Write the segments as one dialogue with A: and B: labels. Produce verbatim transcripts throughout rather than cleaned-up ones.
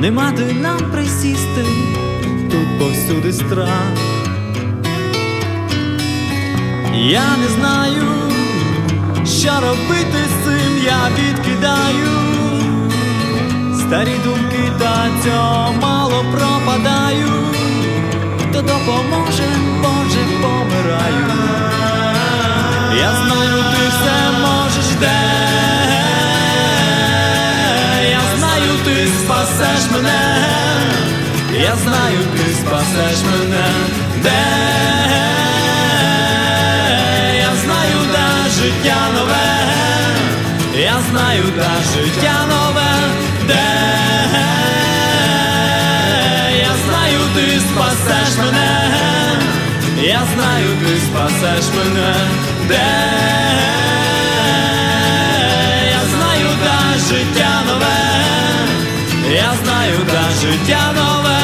A: нема де нам присісти, тут повсюди страх. Я не знаю, що робити з цим, я відкидаю старі думки, та цього мало пропадаю. Хто допоможе, Боже, помираю. Я знаю, ти все можеш, де. Я знаю, ти спасеш мене. Я знаю, ти спасеш мене, де. Я знаю, де життя нове. Я знаю, де життя нове, де. Я знаю, ти спасеш мене. Я знаю, ти спасеш мене, де. Я знаю, де життя нове. Я знаю, де життя нове.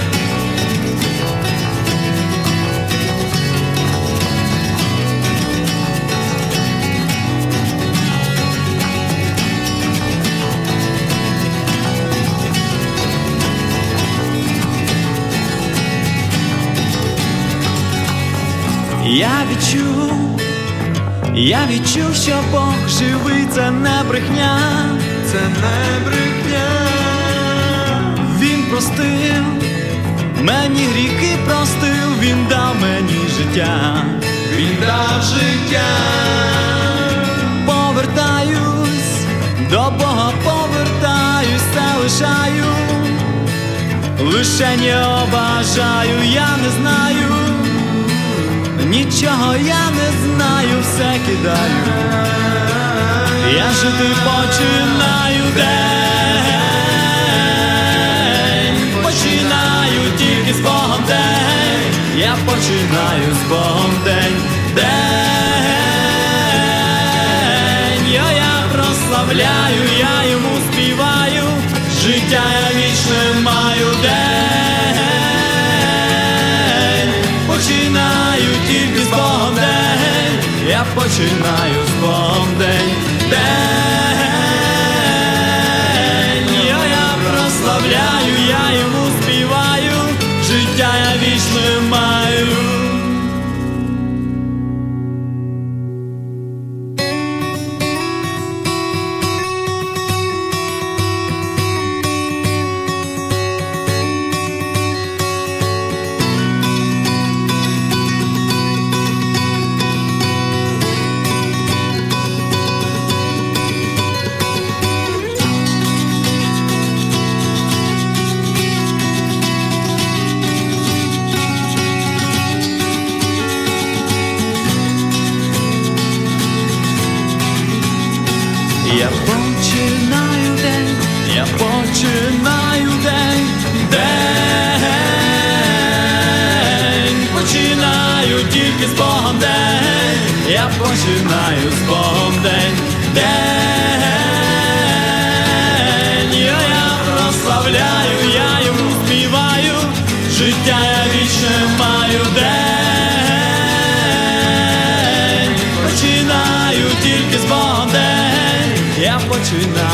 A: Я відчув, я відчув, що Бог живий, це не брехня,
B: це не брехня.
A: Він простив, мені гріхи простив, він дав мені життя,
B: він дав життя.
A: Повертаюсь, до Бога повертаюсь, все лишаю, лишення бажаю, я не знаю. Нічого я не знаю, все кидаю. Я жити починаю день. Починаю тільки з Богом день. Я починаю з Богом день. День. Я, я прославляю, я йому співаю. Життя я вічне маю день. Починаю тільки з Богом день. Я починаю з Богом день. День. Я, я прославляю, я йому співаю. Життя я вічне маю. Я починаю день, я починаю день, день. Починаю тільки з Богом день. Я починаю з Богом день, день. Я, я прославляю, я йому співаю. Життя я вічне маю день. Починаю тільки з Богом день. Я починаю